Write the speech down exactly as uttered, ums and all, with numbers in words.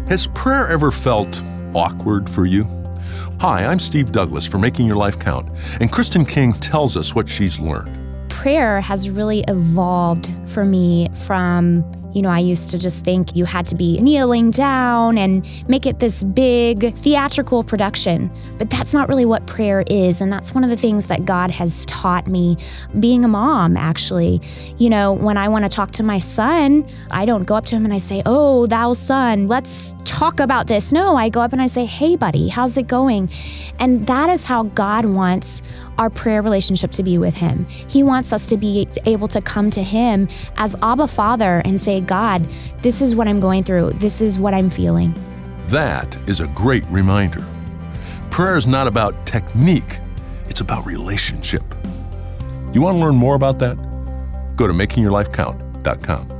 Has prayer ever felt awkward for you? Hi, I'm Steve Douglas for Making Your Life Count, and Kristen King tells us what she's learned. Prayer has really evolved for me from, you know, I used to just think you had to be kneeling down and make it this big theatrical production. But that's not really what prayer is. And that's one of the things that God has taught me being a mom, actually. You know, when I want to talk to my son, I don't go up to him and I say, "Oh, thou son, let's talk about this." No, I go up and I say, "Hey, buddy, how's it going?" And that is how God wants our prayer relationship to be with him. He wants us to be able to come to him as Abba Father and say, "God, this is what I'm going through. This is what I'm feeling." That is a great reminder. Prayer is not about technique, it's about relationship. You want to learn more about that? Go to making your life count dot com.